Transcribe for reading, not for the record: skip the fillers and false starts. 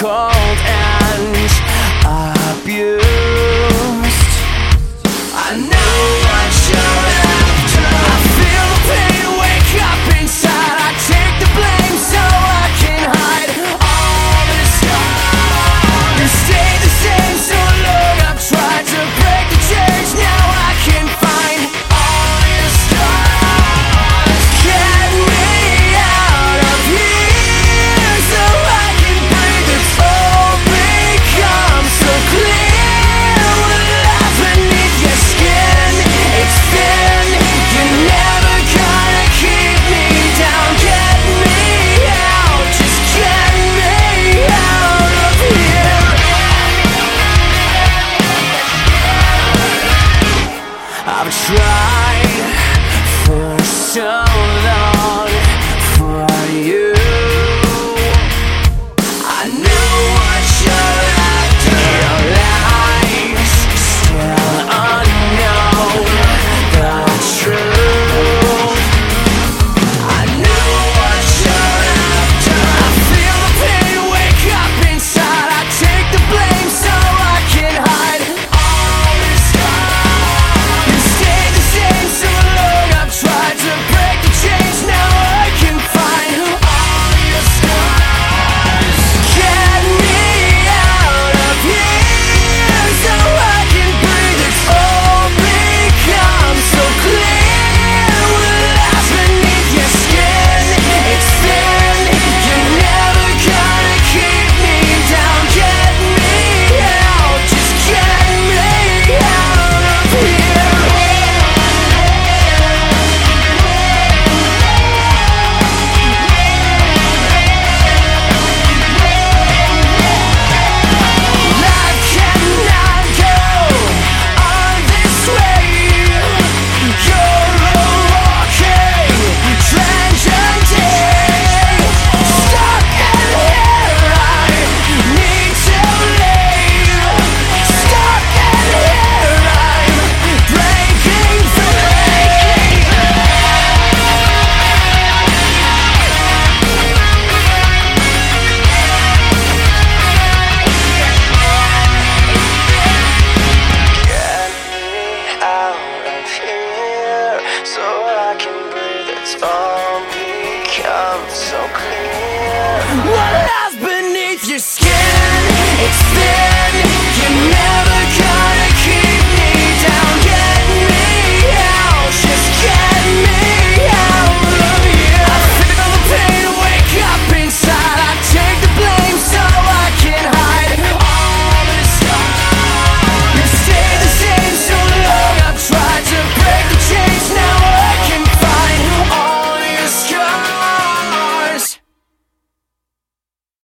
cold and abused. I know what you're after. I feel the pain wake up inside. I take the blame so I can hide all this stuff. You stay the same so long. I've tried to break the chains. Now I can find all your scars. Get me out of here so I can breathe. It's all become so clear. With life beneath your skin, it's thin. You're never gonna keep me down. Get me out, just get me out of here. I've tried for so long for you. I know what you're after. Your lies still unknown. The truth. I know what you're after. I feel the pain wake up inside. I take the blame so I can hide all this stuff. You stay the same so long. I've tried to break the chains. Now I can find all your scars. Get me out of here so I can breathe. It's all become so clear. With lies beneath your skin, it's thin. You're never gonna keep me down. Get me out, just get me out of here. Life cannot go on this way. You're a walking tragedy. Stuck in here, I need to leave. Stuck in here, I'm breaking free. Get me out of here so I can breathe. It's all become so clear. What lies beneath your skin? It's thin.